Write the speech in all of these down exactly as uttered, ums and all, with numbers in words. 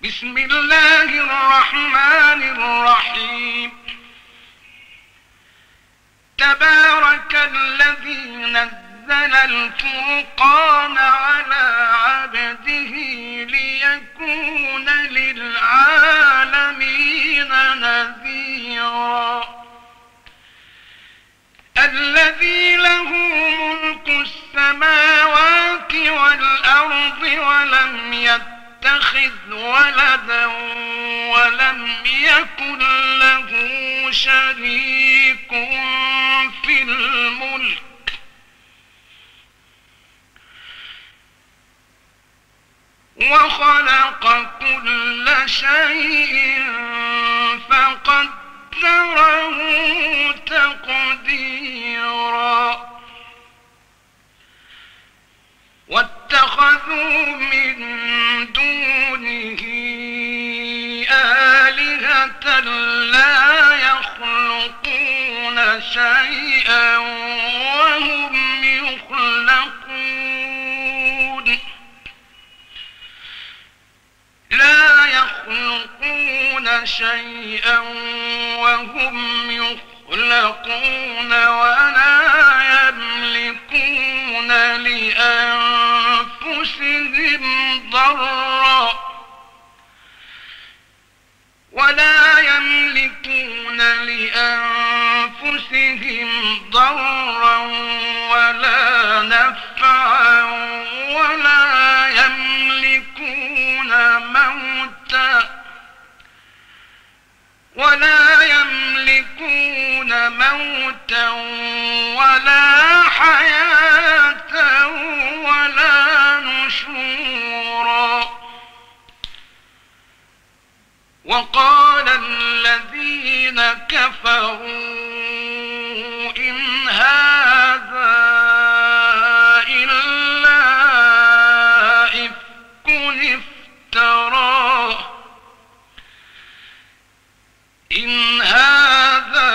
بسم الله الرحمن الرحيم. تبارك الذي نزل الفرقان على عبده ليكون للعالمين نذيرا. الذي له ملك السماوات والأرض ولم يتخذ ولدا ولم يكن له شريك في الملك وخلق كل شيء فقدره تقديرا. واتخذوا من دونه آلهة لا يخلقون شيئا وهم يخلقون لا يخلقون شيئا وهم يخلقون ولا يملكون لأنفسهم ضرا ولا يملكون لأنفسهم ضرا ولا نفعا ولا يملكون موتا ولا يملكون موتا ولا حياة ولا نشورا. وقال الذين كفروا إن هذا إلا إفك افتراه إن هذا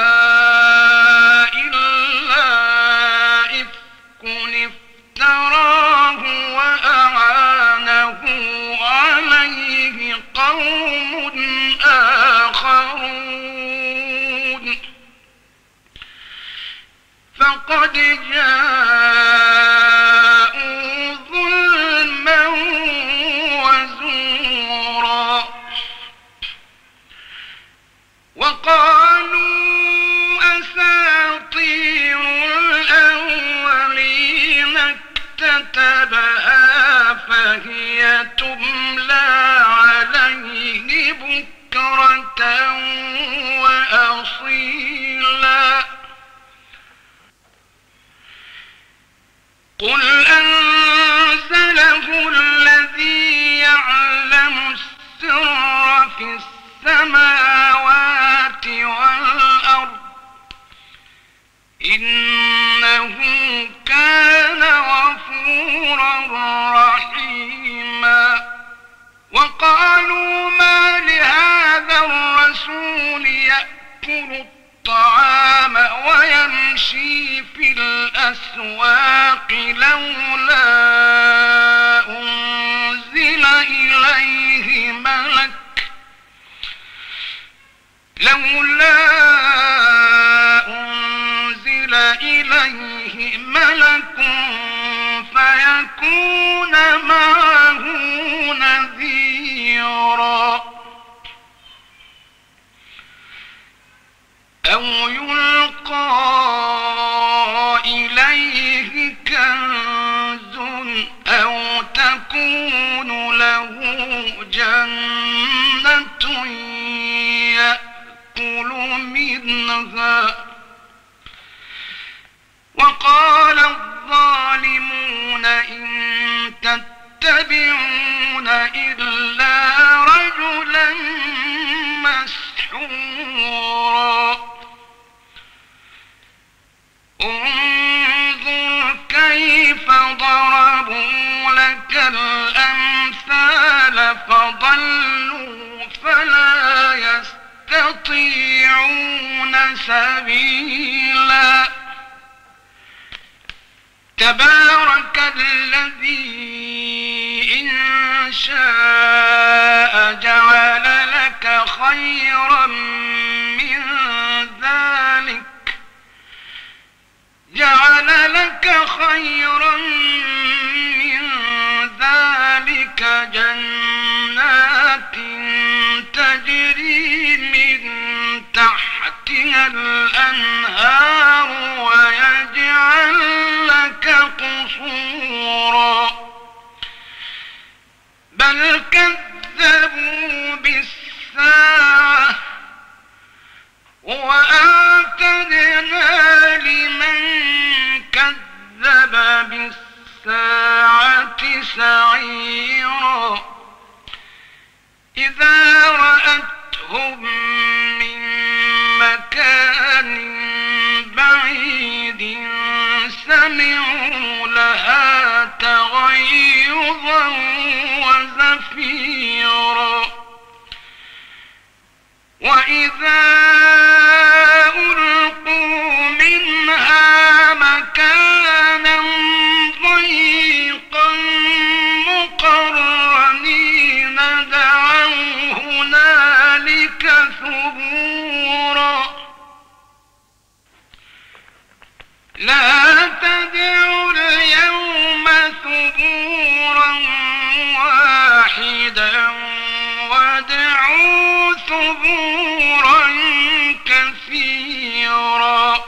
إلا إفك افتراه وأعانه عليه قوم آخرون فقد جاءوا ظلما وزورا. وقالوا أساطير الأولين اكتتبها فهي تملى عليه بكرة وأصيلا. قل أنزله الذي يعلم السر في السماوات والأرض إنه كان غفورا رحيما. وقالوا ما لهذا الرسول يأكل الطعام ويمشي في الأسواق لولا أنزل إليه ملك لولا أنزل إليه ملك فيكون معه نذيرا. أو يلقى إليه كنز أو تكون له جنة يأكل منها. وقال الظالمون إن تتبعون إلا رجلا مسحورا. انظر كيف ضربوا لك الأمثال فضلوا فلا يستطيعون سبيلا. تبارك الذي إن شاء جعل خيرا من ذلك جعل لك خيرا من ذلك جنات تجري من تحتها الأنهار ويجعل لك قصورا بل كذبوا بالساعة وأعتدنا لمن كذب بالساعة سعيرا إذا رأتهم من مكان بعيد سمعوا لها تغيظا وزفيرا وإذا ألقوا منها مكانا ضيقا مقرنين دعوا هنالك ثبورا لا تدعوا اليوم ثبورا واحدا وادعوا ثبورا كثيرا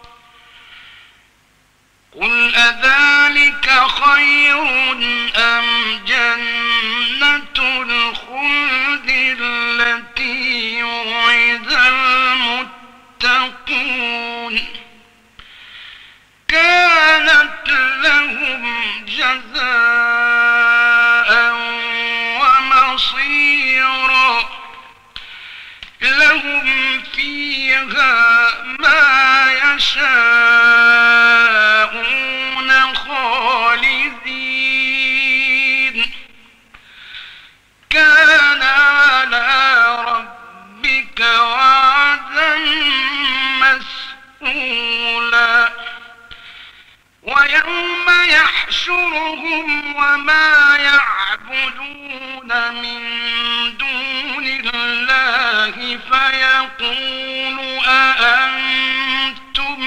قل أذلك خير أم جنة الخلد التي وعد المتقون كانت لهم جزاء ومصيرا لهم فيها ما يشاءون خالدين كان على ربك وعدا مسئولا ويوم يحشرهم وما يعبدون من دون الله فيقول أأنتم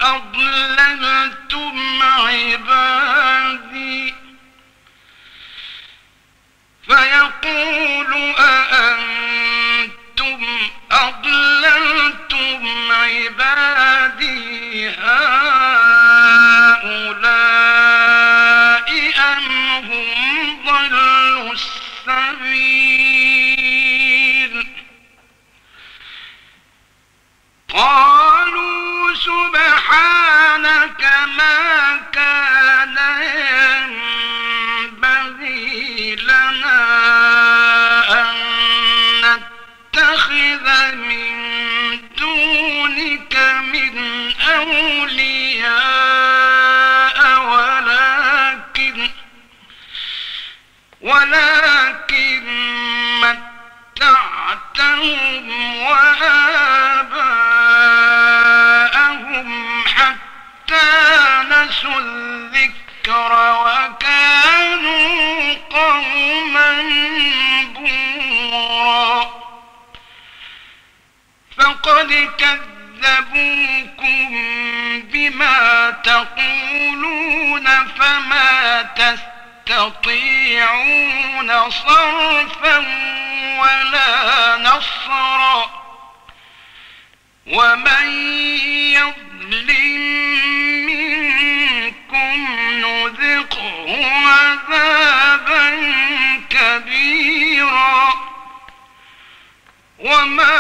أضللتم عبادي فيقول أأنتم أضللتم عبادي هؤلاء أم هم ضلوا السبيل قالوا سبحانك ما كان ينبغي لنا أن نتخذ من دونك من أولياء ولكن ولكن متعتهم وآباءهم حتى نسوا الذكر وكانوا قوما بورا فقد كذبوكم بما تقولون فما تستطيعون صرفا ولا نصرا ومن يظلم منكم نذقه عذابا كبيرا وما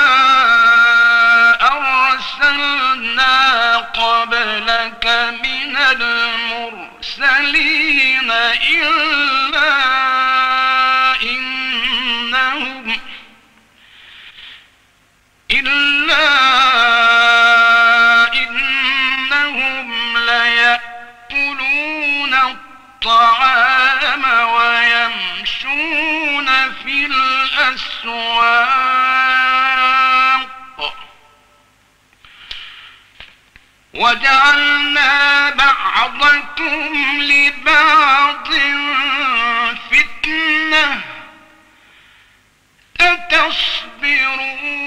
أرسلنا قبلك من المرسلين إلا إنهم إلا إنهم ليأكلون الطعام ويمشون في الأسواق وجعلنا بعضكم لبعض فتنة أتصبرون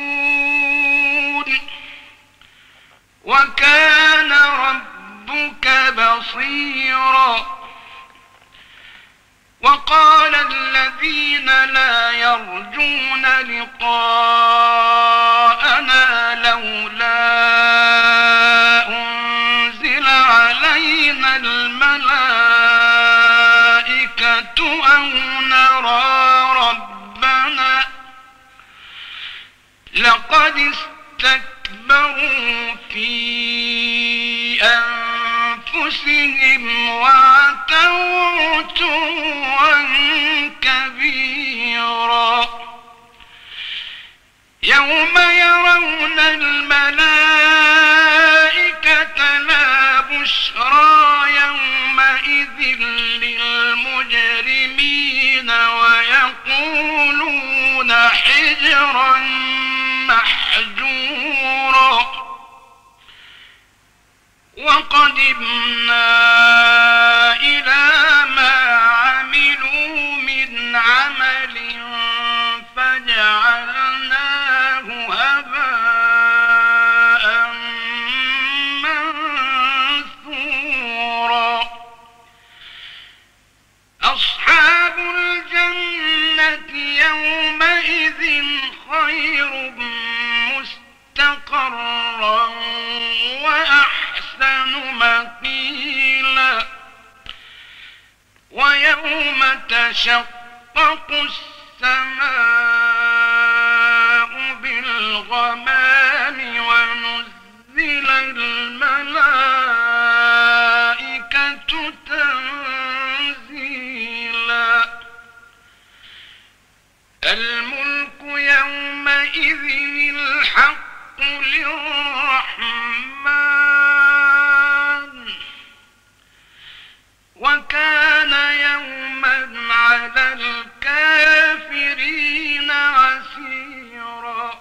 الذين لا يرجون لقاءنا لولا أنزل علينا الملائكة أو نرى ربنا لقد استكبروا في أنفسهم وعتوا عتوا كبيرا يوم يرون الملائكة لا بشرى يومئذ للمجرمين ويقولون حجرا محجورا وقدمنا إلى ما عملوا من عمل فجعلناه هباء منثورا أصحاب الجنة يومئذ خير مستقرا وأحسن مقيلا ويوم تشقق السماء بالغمام ونزل الملائكة تنزيلا الملك يومئذ الحق للرحمن وكان يوما على الكافرين عسيرا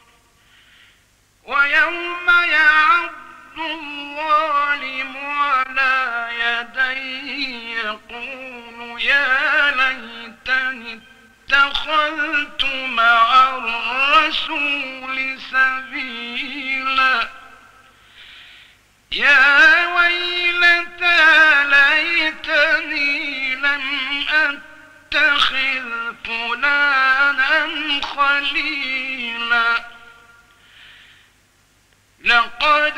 ويوم يعض الظالم على يديه يقول يا ليتني اتخذت مع الرسول سبيلا يا ويلتى ليتني لم أتخذ فلانا خليلا لقد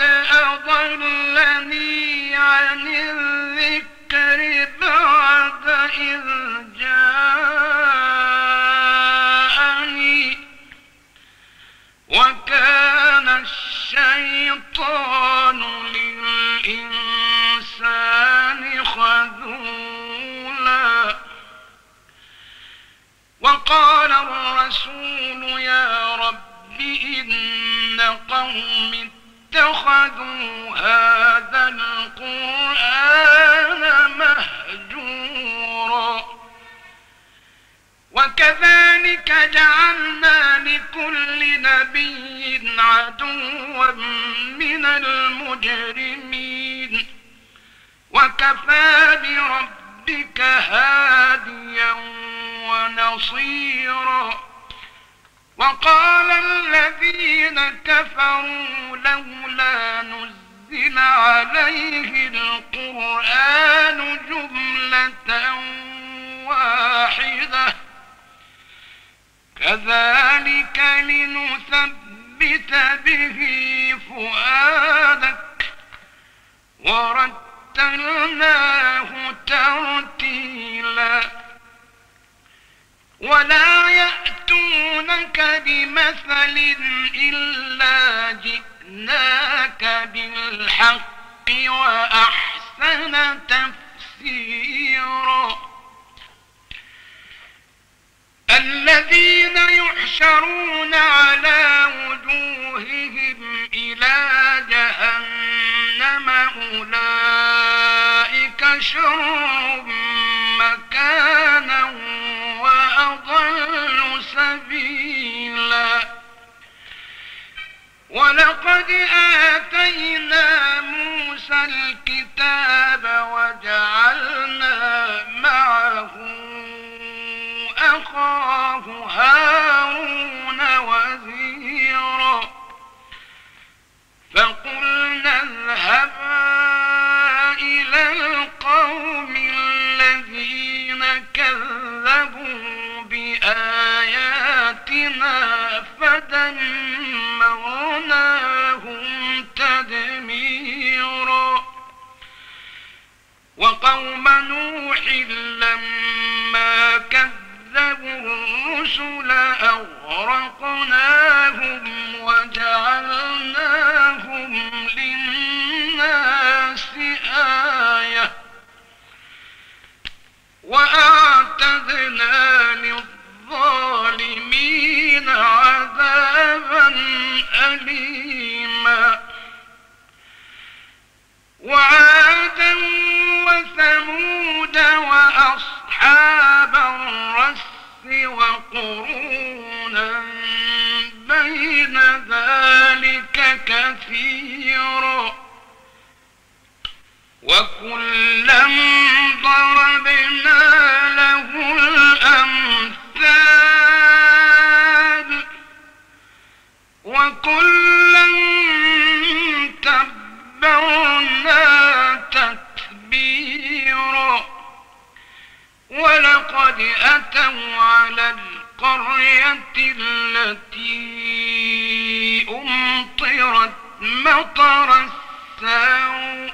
أضلني عن الذكر بعد إذ جاءني وكان الشيطان للإنسان خذولا وقال الرسول يا رب إن قوم اتخذوا هذا القرآن مهجورا وكذلك جعلنا لكل نبي عدوا من المجرمين وكفى بربك هاديا ونصيرا وقال الذين كفروا لولا نزل عليه القرآن جملة واحدة كذلك لنثبت به فؤادك ورتلناه ترتيلا ولا يأتونك بمثل إلا جئناك بالحق وأحسن تفسيرا الذين يحشرون على وجوههم إلى جهنم أولئك شر مكانا وأضل سبيلا ولقد آتينا موسى الكتاب وجعلنا معه أخاه هارون وزيرا فقلنا اذهبا إلى القوم الذين كذبوا آياتنا فدمرناهم تدميرا. وقوم نوح لما كذبوا الرسل أغرقناهم وجعلناهم للناس آية وأعتدنا للظالمين عذابا أليما. وعادا وثمود وأصحاب الرس وقرونا بين ذلك كثيرا وكلا ضربنا له الأمثال وكلا تبرنا تتبيرا. ولقد أتوا على القرية التي أمطرت مطر السوء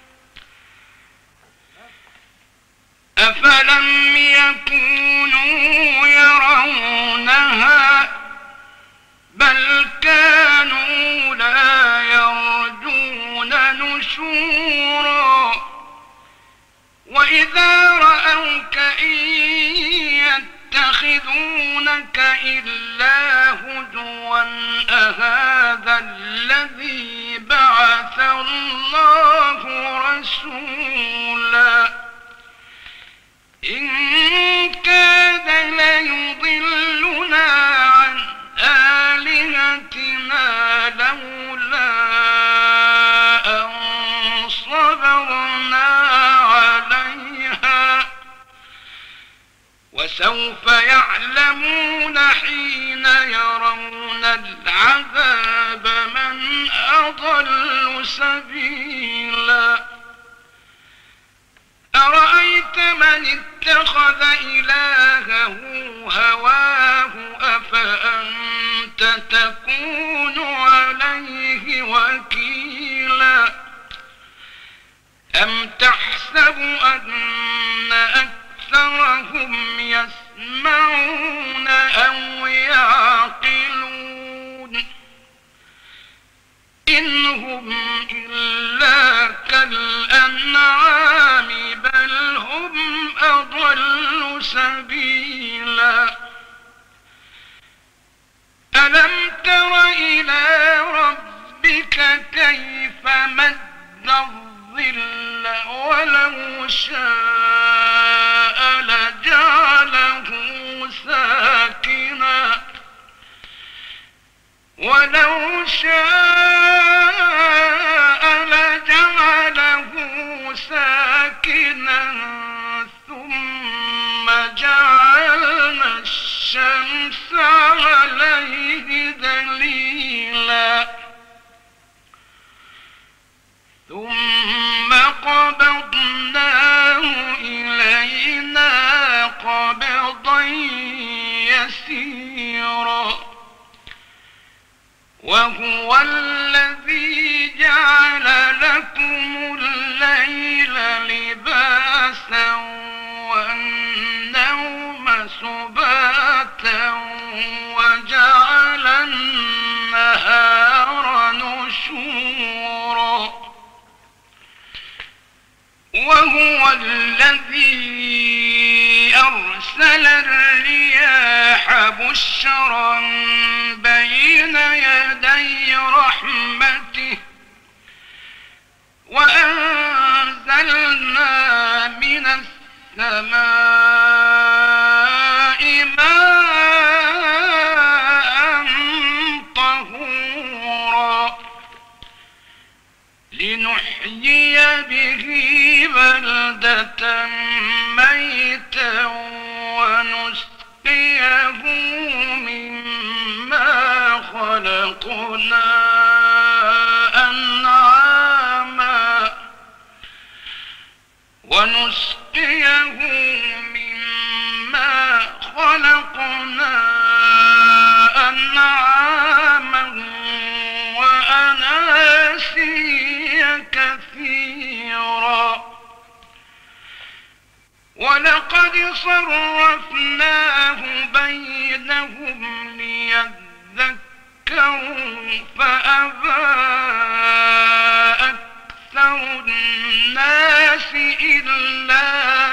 أفلم يكونوا يرونها بل كانوا لا يرجون نشورا. وإذا رأوك إن يتخذونك إلا هزوا أهذا الذي بعث الله رسولا إن كاد ليضلنا عن آلهتنا لولا أن صبرنا عليها وسوف يعلمون حين يرون العذاب من أضل سبيلا. أرأيت من اتخذ إلهه هواه أفأنت تكون عليه وكيلا أم تحسب أن أكثرهم يسمعون أو يعقلون إن هم إلا كالأنعام بل هم أضل سبيلا. ألم تر إلى ربك كيف مد الظل ولو شاء لجعله ساكنا ولو شاء لجعله ساكنا ثم جعلنا الشمس عليه دليلا ثم قبضناه إلينا قبضا يسيرا. وهو الذي جعل لكم الليل لباسا والنوم سباتا وجعل النهار نشورا. وهو الذي أرسل الرياح بشرا بين يدي رحمته وأنزلنا من السماء ماء طهورا لنحيي به بلدة ميتا ونسقيه مما خلقنا أنعاما ونسقيه مما خلقنا وقد صرفناه بينهم ليذكروا فأبى أكثر الناس إلا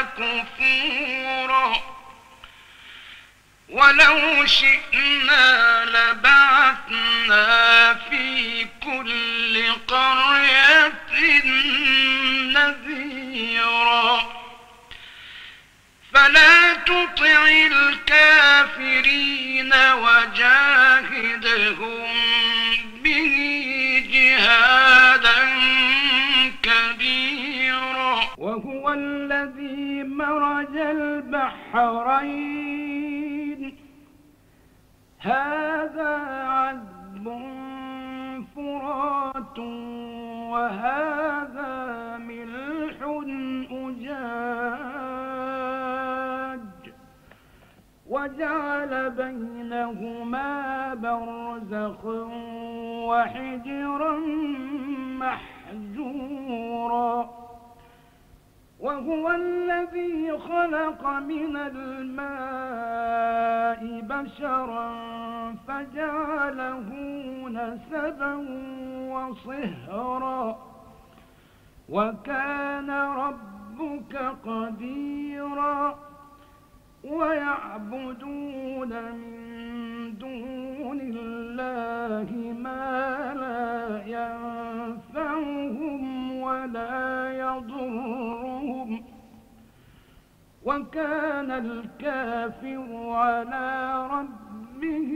كفورا ولو شئنا لبعثنا في كل قرية نذيرا فلا تطع الكافرين وجاهدهم به جهادا كبيرا وهو الذي مرج البحرين هذا عذب فرات وهذا ملح أجاج وجعل بينهما برزخا وحجرا محجورا وهو الذي خلق من الماء بشرا فجعله نسبا وصهرا وكان ربك قديرا ويعبدون من دون الله ما لا ينفعهم ولا يضرهم وكان الكافر على ربه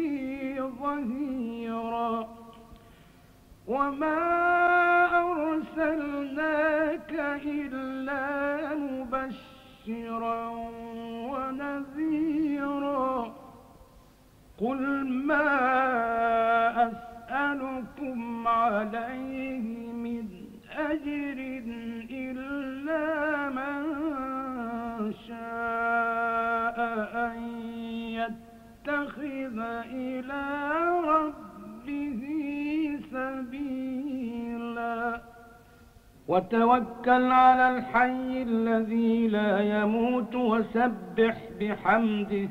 ظهيرا وما أرسلناك إلا مبشرا ونذيرا قل ما أسألكم عليه من أجر إلا من شاء أن يتخذ إلى ربه سبيلا وتوكل على الحي الذي لا يموت وسبح بحمده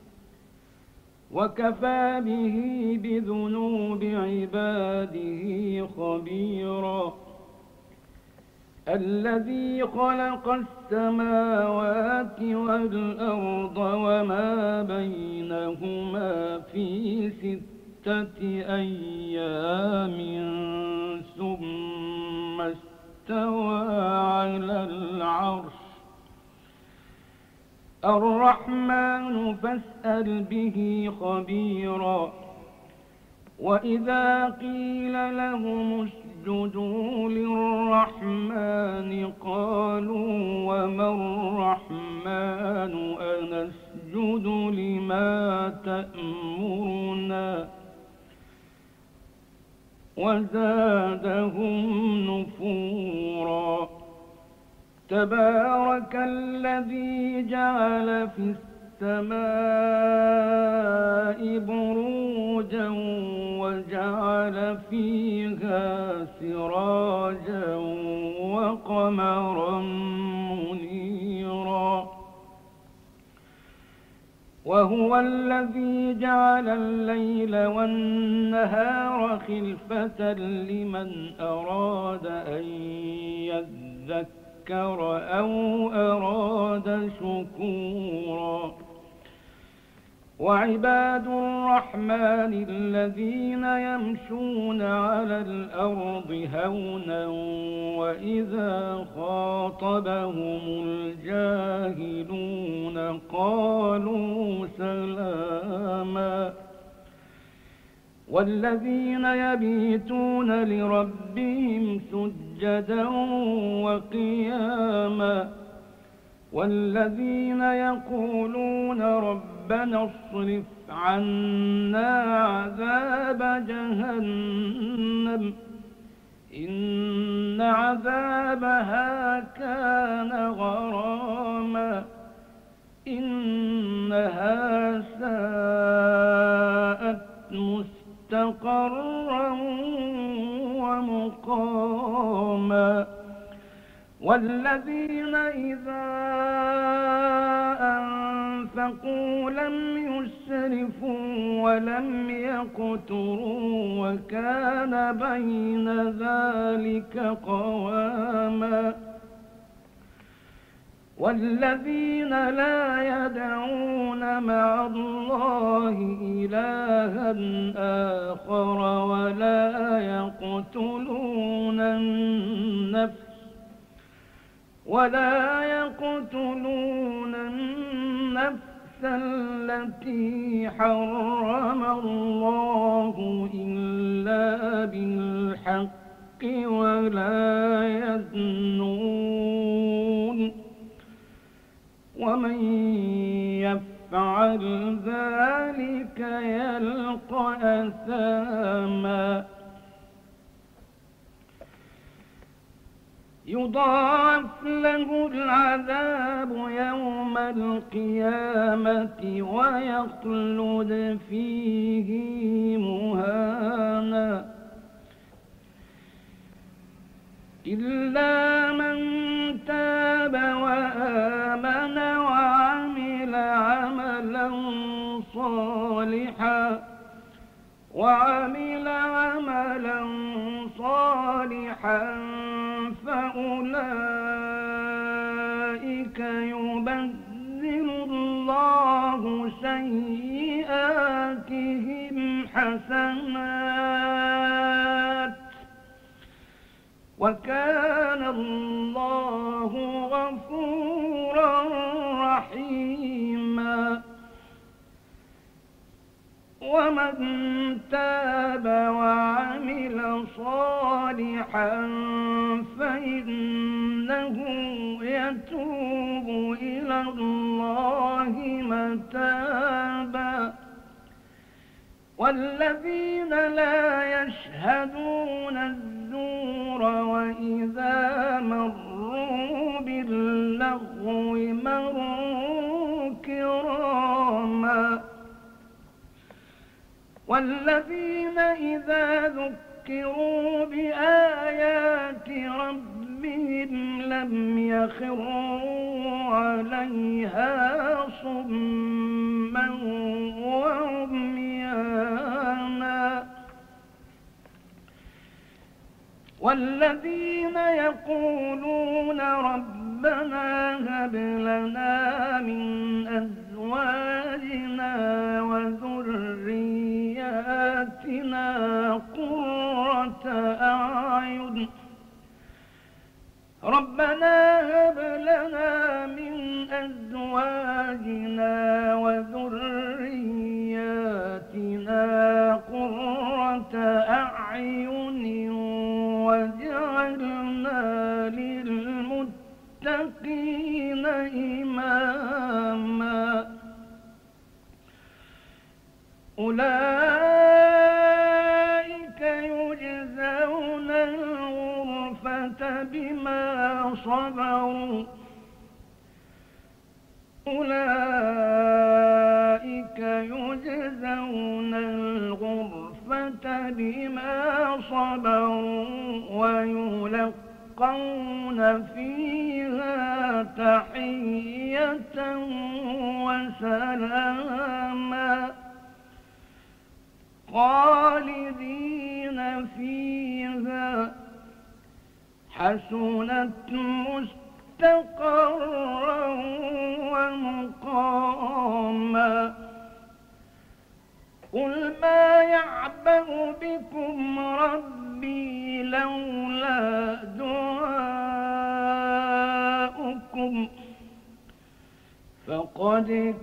وكفى به بذنوب عباده خبيرا الذي خلق السماوات والأرض وما بينهما في ستة أيام ثم استوى على العرش الرحمن فاسأل به خبيرا وإذا قيل لهم اسجدوا للرحمن قالوا وما الرحمن أنسجد لما تأمرنا وزادهم نفورا تبارك الذي جعل في السماء بروجا وجعل فيها سراجا وقمرا منيرا وهو الذي جعل الليل والنهار خلفة لمن أراد أن يذكر أو أراد شكورا وعباد الرحمن الذين يمشون على الأرض هونا وإذا خاطبهم الجاهلون قالوا سلاما والذين يبيتون لربهم سجدا وقياما والذين يقولون ربنا اصرف عنا عذاب جهنم إن عذابها كان غراما إنها ساءت مستقرا ومقاما والذين إذا أنفقوا لم يسرفوا ولم يقتروا وكان بين ذلك قواما والذين لا يدعون مع الله إلها آخر ولا يقتلون النفس ولا يقتلون النفس التي حرم الله إلا بالحق ولا يزنون ومن يفعل ذلك يلقى أثاما يضاعف له العذاب يوم القيامة ويخلد فيه مهانا إلا من تاب وآمن وعمل عملا صالحا وعمل عملا صالحا فأولئك يبدل الله سيئاتهم حسنات وكان الله غفورا رحيما ومن تاب وعمل صالحا فإنه يتوب إلى الله متابا والذين لا يشهدون الزور وإذا مروا باللغو مروا كراما والذين إذا ذكروا بآيات ربهم لم يخروا عليها صما وعميانا والذين يقولون ربنا هب لنا من أزواجنا وذرياتنا قرة أعين ربنا هب لنا من أزواجنا وذرياتنا قرة أعين واجعلنا للمتقين إماما أولئك يجزون الغرفة بما صبروا أولئك يجزون الغرفة بما صبروا ويلقون فيها تحية وسلاما خالدين فيها حسنت مستقرا ومقاما قل ما يعبأ بكم ربي لولا دعاؤكم فقد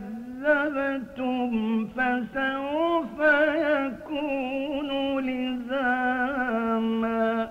كذبتم فسوف يكون لزاما